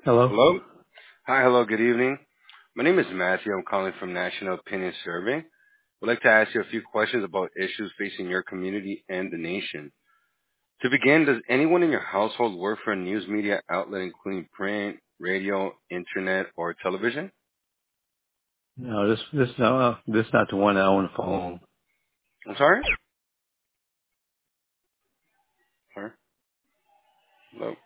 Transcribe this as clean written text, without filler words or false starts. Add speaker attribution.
Speaker 1: Hello?
Speaker 2: Hello? Hi, hello, good evening. My name is Matthew. I'm calling from National Opinion Survey. Would like to ask you a few questions about issues facing your community and the nation. To begin, does anyone in your household work for a news media outlet including print, radio, internet, or television?
Speaker 1: No, this not the one that on the phone.
Speaker 2: I'm sorry? Sorry? Hello?